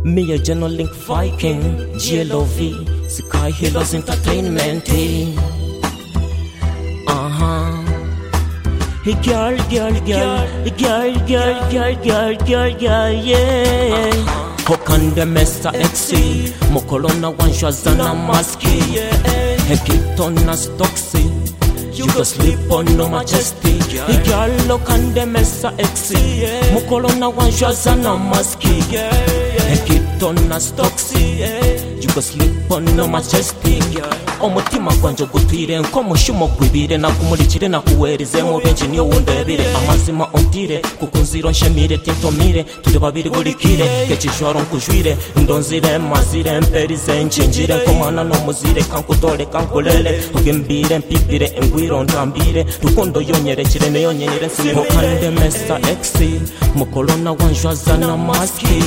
Me a General Link Viking, GLOV, Sky Healers Entertainment. Hey girl, yeah. How can the mess exi? Mokolona one shazana maski. Hey kit on a stoxy. You go sleep on no majesty. Hey girl, look on the mess exi. Mokolona one shazana maski. Hey kit on a stoxy. You go sleep on no majesty. Omutima gwanje gutwire nkomushumo gwibire nakumulikire nakuwereze mu benshi niyo wundebire amazima ontire kukunziro nshemire tintomire turi babiri burikire kekishoro nkujwire ndonzire mazire mperize nchenjire komana no muzire kankutore kankulele ugimbire mpipire engwiro ntambire rukundo yonyerekire neyo nyenyere nsimo kande mesa exi mukolona wanjwaza na maski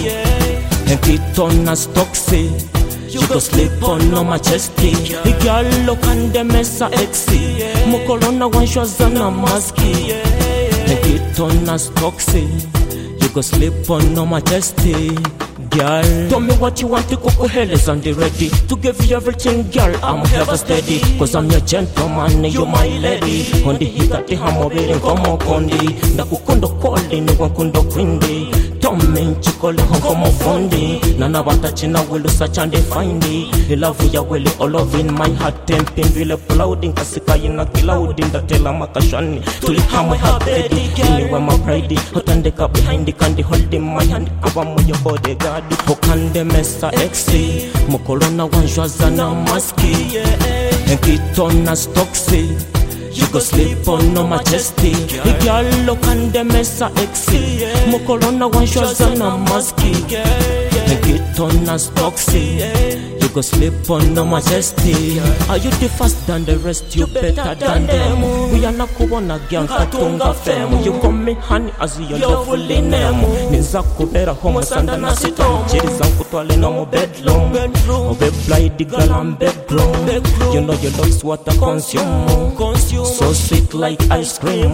enkitona stoxy. You go sleep on no majesty. The girl look on the mesa exi. Mokolona one shazana maski. Make it on a stoxy. You go sleep on no majesty. Girl, tell me what you want to cook hell is on the ready. To give you everything, girl, I'm ever steady. Cause I'm your gentleman, you're my lady. On the hit at the hammer, wearing como condi. Nakukondo calling, wakundo quindi. Tommen chikole honkomo fondi. Nana batachina will search and find it. The love ya will all of in my heart tempting. Will applauding kasika ina clouding. The tela makashani. Tuli hamwe habedi. Anyway my pride. Hotandeka behind the candy holding my hand. Kawamu your bodyguard. Hokande mesa exi. Mokolona wanjwaza na maski. Enkitona stoxy. You go sleep on no majesty. The girl look on the mesa exi. Mokolona one shwaza na maski. Make it on a stoxy. You go sleep on no majesty. Are you the first than the rest? You better than them. We are not kubona gang katunga femu. You call me honey as your lovely name. Nizaku bera homo sanda na sito. Chiri zanku twale no mo bedroom. Obe blind the girl and bedroom. You know your love is what I consume. So sweet like ice cream.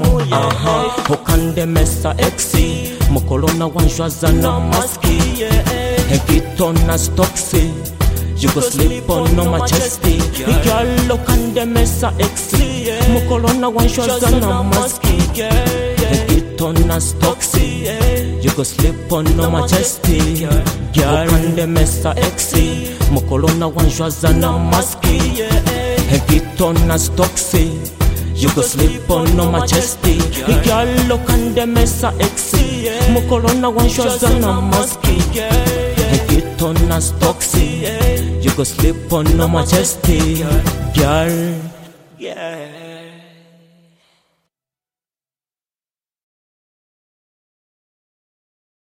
Hokande mesa exi. Mokolona one shwaza na maski. Enkitona stoxy. You go sleep on no majesty. The girl look on the mesa exi. Mokolona one shwaza na maski. Enkitona stoxy. You go sleep on no majesty. Girl on the mesa exi. Mokolona one shwaza na maski. Enkitona stoxy. You go sleep on no majesty. The girl look on the mesa exi. Mokolona one shwaza na maski. Enkitona stoxy. You go sleep on no majesty. Girl. Yeah.